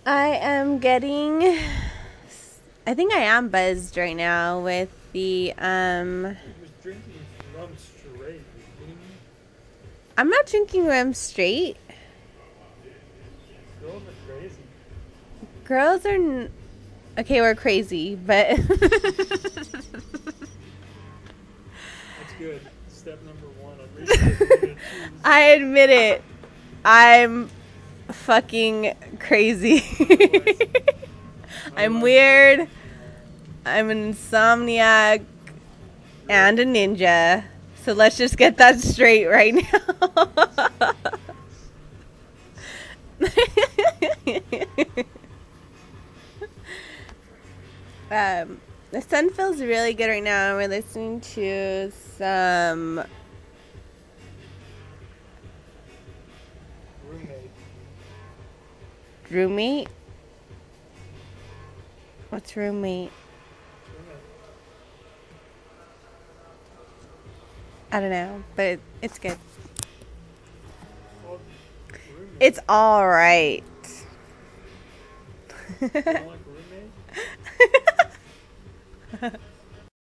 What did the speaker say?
I am getting. I think I am buzzed right now with the. He was drinking rum straight. Are you kidding me? I'm not drinking rum straight. Girls are crazy. Girls are. Okay, we're crazy, but. That's good. Step number one. I'm choose. I admit it. I'm fucking crazy. Otherwise, I'm otherwise, weird. I'm an insomniac and a ninja. So let's just get that straight right now. The sun feels really good right now. We're listening to some roommate. roommate. What's roommate? Roommate. I don't know, but it's good. Well, roommate. It's all right. You don't like roommate?